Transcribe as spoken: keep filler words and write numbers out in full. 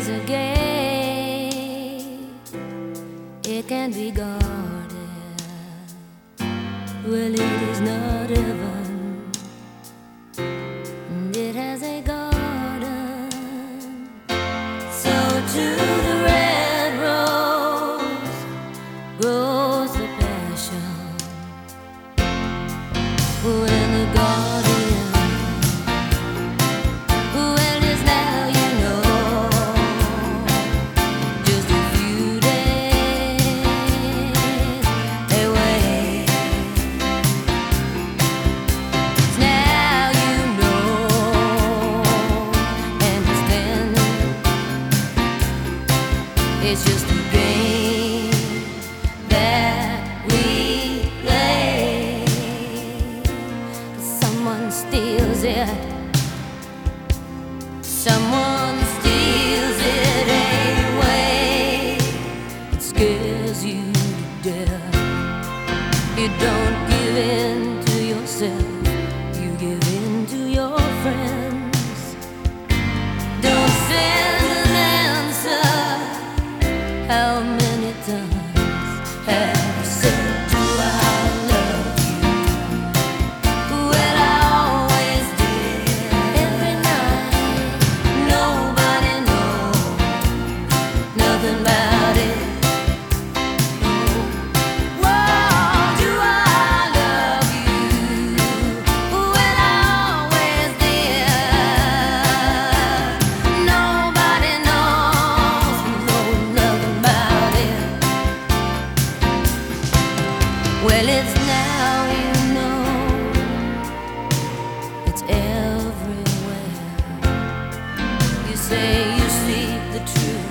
is a gate, it can be guarded. Well, it is not heaven, and it has a garden. So to the red rose grows the passion. When the guardian, well, it's now you know, just a few days away. It's now you know, and it's then, it's just a game that we play. Someone steals it, someone steals it away. It scares you to death. You don't give in to yourself, you give in to your friends. Don't send an answer. How many times have you said, do I love you? Well, I always did. Every night, nobody knows nothing about it. Whoa, do I love you? Well, I always did. Nobody knows, know nothing about it. Well, it's now you know, it's everywhere. You say you see the truth,